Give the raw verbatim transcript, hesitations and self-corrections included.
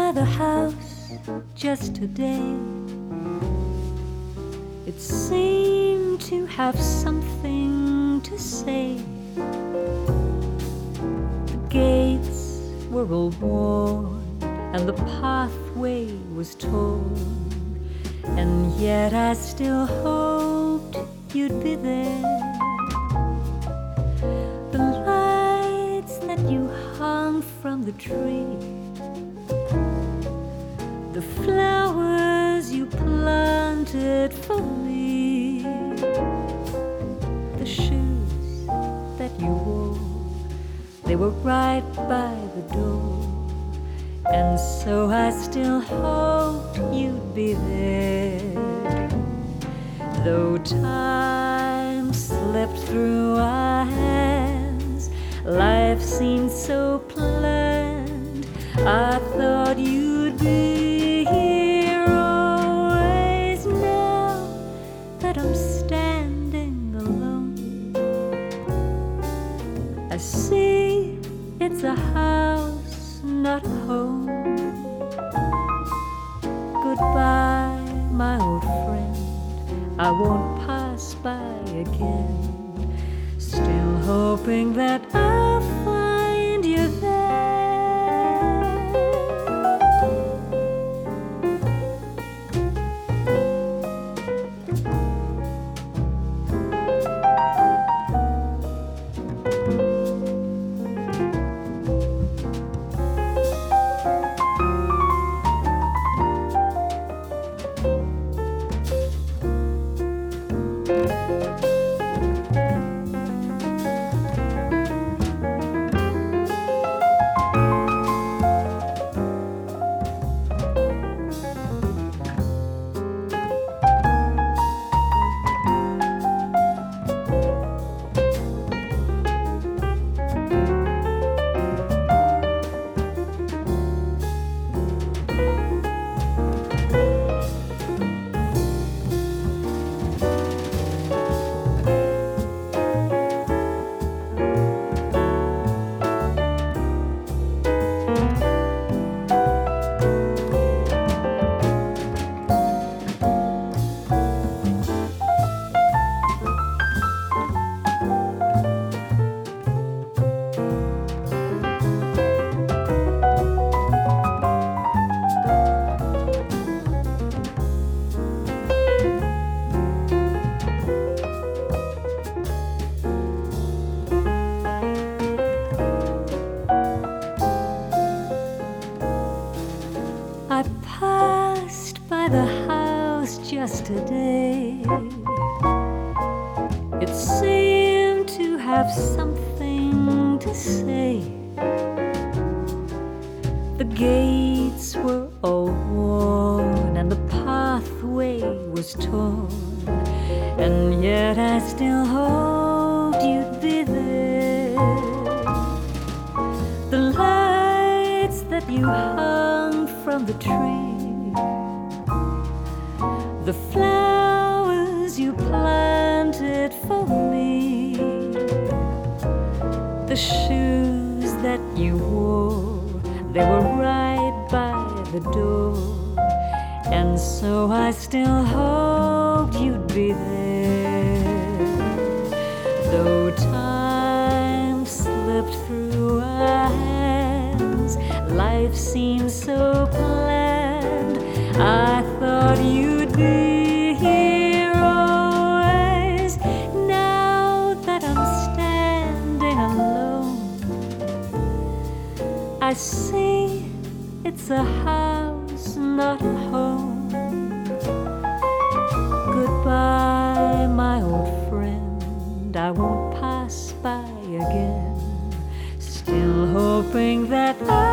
by the house just today. It seemed to have something to say. The gates were all worn and the pathway was torn, and yet I still hoped you'd be there. The lights that you hung from the tree, the flowers you planted for me, the shoes that you wore, they were right by the door, and so I still hoped you'd be there. Though time slipped through our hands, life seemed so planned, I thought you'd be here always. Now that I'm standing alone, I see it's a house, not a home. Goodbye, my old friend, I won't pass by again. Still hoping that I'll find you there. I passed by the house just today. It seemed to have something to say. The gates were all worn and the pathway was torn, and yet I still hoped you'd be there. The lights that you hung from the tree, the flowers you planted for me, the shoes that you wore, they were right by the door, and so I still hoped you'd be there. Though time slipped through our hands, life seemed so planned, I thought you'd be here always. Now that I'm standing alone, I see it's a house, not a home. Goodbye, my old friend, I won't pass by again. Still hoping that I